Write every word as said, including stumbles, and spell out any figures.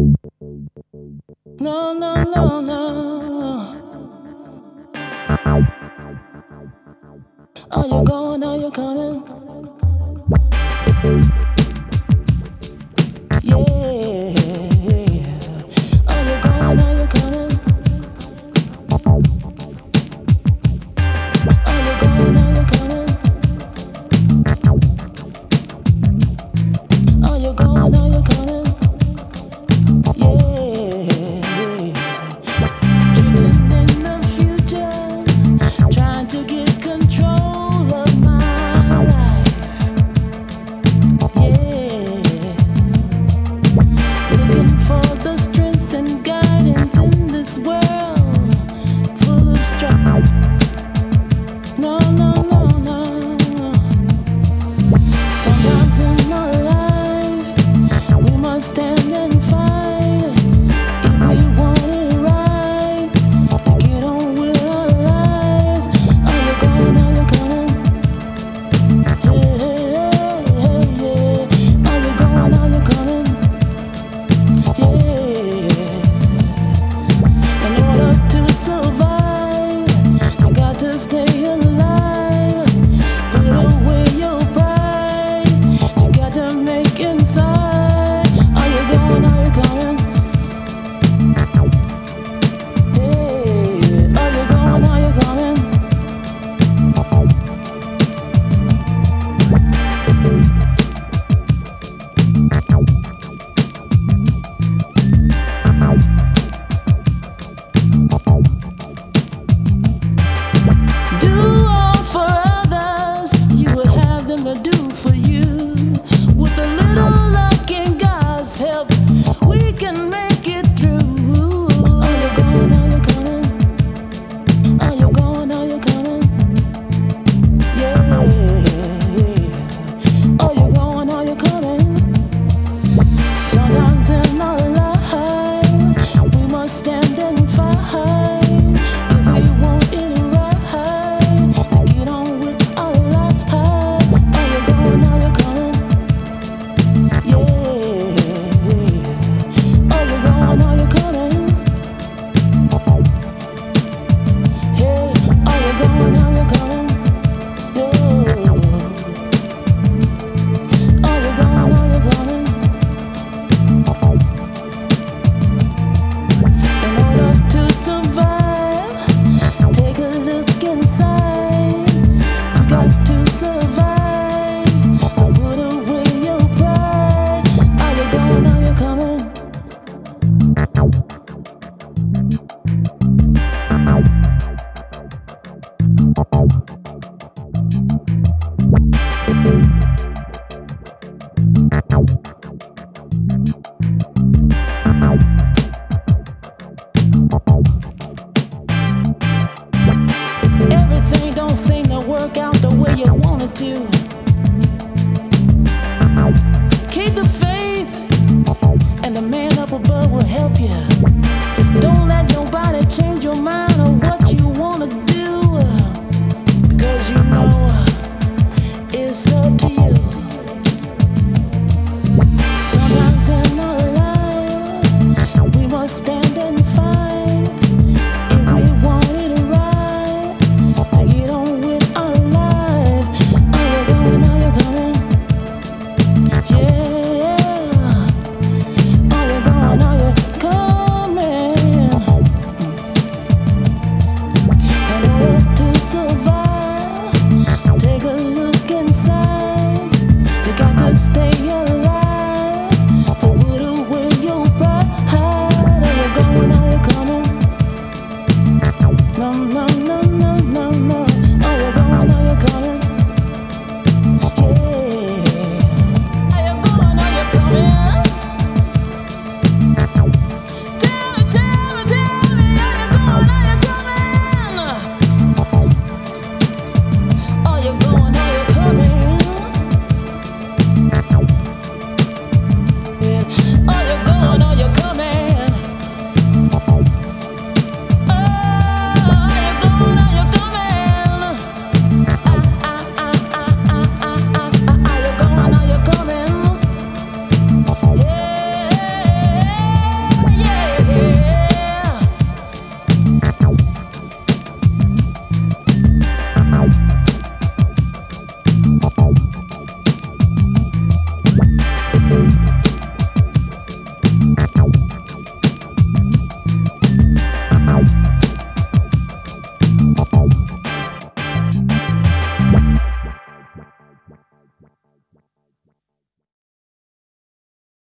No, no, no, no. Are you going? Are you coming? Yeah. Are you going? Are you coming? Are you going? Are you coming? Are you going? Are you coming? Yeah. Drifting in the future, trying to get control of my life. Yeah. Looking for the strength and guidance in this world full of strife. No, no, no, no. Sometimes in our life we must stand and fight if we want it right to get on with our lives. Are you going? Are you coming? Yeah, yeah, yeah. Are you going? Are you coming? Yeah. In order to survive, you got to stay alive. Put away your pride. You got to make inside. Are you going? Are you coming? Hey, are you going? Are you coming? Do all for others, you would have them to do for you. With a little luck and God's help, we can make it through. Are you going? Are you coming? Are you going? Are you coming? Yeah. Are you going? Are you coming? Sometimes in our life, we must stand and fight if we want it right to get on with our life. Are you going? Are you coming? Yeah. Are you going? Are you coming? Hey, are you going? Are you coming? Yeah. Are you going? Are you coming? In order to survive, take a look inside. You got to survive, so put away your pride. Are you going? Are you coming? Everything don't seem to work out the way you want it to. Keep the faith, and the man up above will help you. Don't let nobody change your mind on what you want to do, because you know it's up to you. Sometimes in our life we must stand